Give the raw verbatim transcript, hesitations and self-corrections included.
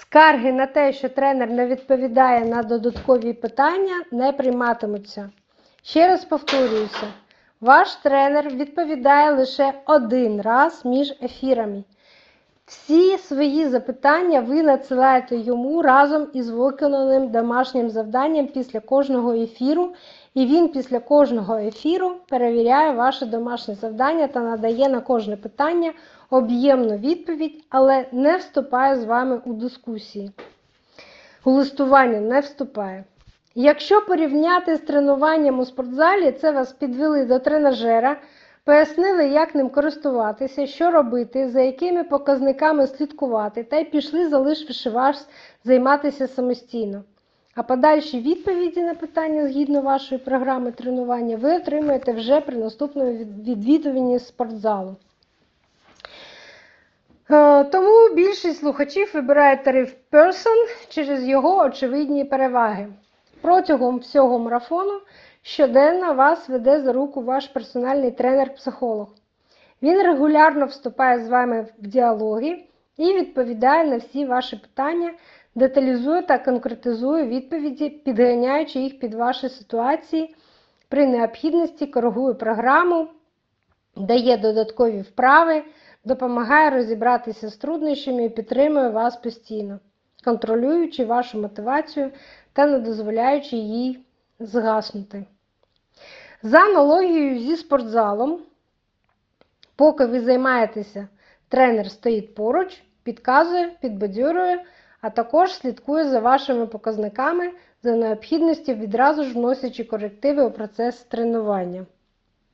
Скарги на те, що тренер не відповідає на додаткові питання, не прийматимуться. Ще раз повторююся, ваш тренер відповідає лише один раз між ефірами. Всі свої запитання ви надсилаєте йому разом із виконаним домашнім завданням після кожного ефіру, і він після кожного ефіру перевіряє ваше домашнє завдання та надає на кожне питання об'ємну відповідь, але не вступає з вами у дискусії. У листування не вступає. Якщо порівняти з тренуванням у спортзалі, це вас підвели до тренажера, пояснили, як ним користуватися, що робити, за якими показниками слідкувати, та й пішли, залишивши вас займатися самостійно. А подальші відповіді на питання згідно вашої програми тренування ви отримаєте вже при наступному відвідуванні спортзалу. Тому більшість слухачів вибирає тариф Person через його очевидні переваги. Протягом всього марафону щоденно вас веде за руку ваш персональний тренер-психолог. Він регулярно вступає з вами в діалоги і відповідає на всі ваші питання, деталізує та конкретизує відповіді, підганяючи їх під ваші ситуації, при необхідності коригує програму, дає додаткові вправи, допомагає розібратися з труднощами і підтримує вас постійно, контролюючи вашу мотивацію та не дозволяючи їй згаснути. За аналогією зі спортзалом, поки ви займаєтеся, тренер стоїть поруч, підказує, підбадьорює, а також слідкує за вашими показниками, за необхідністю відразу ж вносячи корективи у процес тренування.